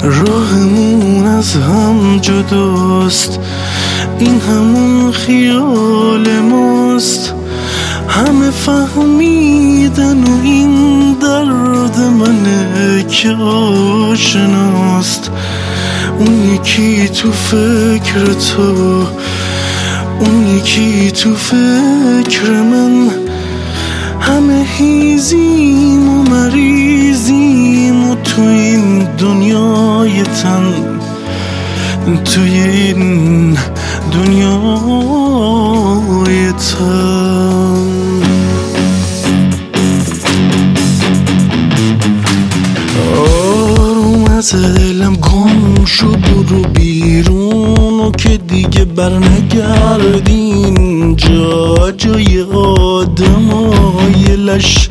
راهمون از هم جداست، این همون خیال ماست. همه فهمیدن و این درد منه که آشناست. اون یکی تو فکر تو، اون یکی تو فکر من. همه هیزیم و مریضیم و تو این دنیای تن، توی این دنیای تن. آروم از دلم گم شو، برو بیرون و که دیگه برنگردین جا. جای آدمای لش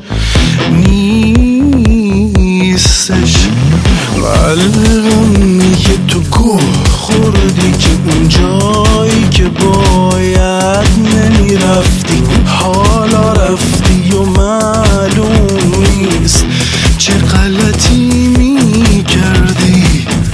نیستش. قلبم میگه تو گوه خوردی که اون جایی که باید نمیرفتی حالا رفتی و معلوم نیست چه غلطی میکردی.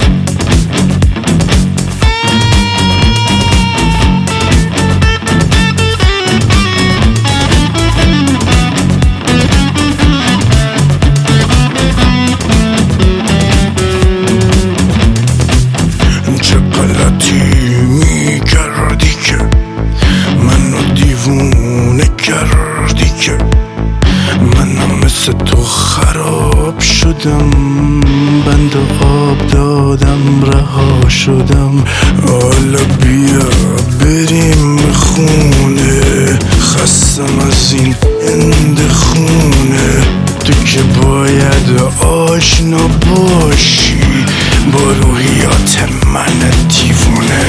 تو خراب شدم، بند و آب دادم رها شدم. حالا بیا بریم خونه، خستم از این هند خونه. تو که باید آشنا باشی با روحیات من دیوونه.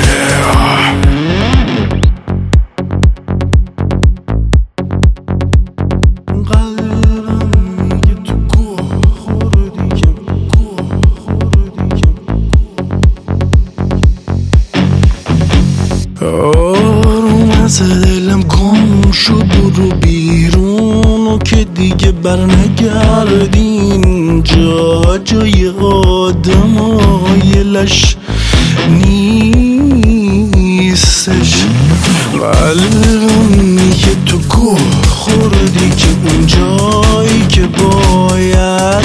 آروم از دلم گم شو، برو بیرون و که دیگه برنگردین جا. جای آدمای لش نیستش. قلبم میگه تو گوه خوردی که اون جایی که باید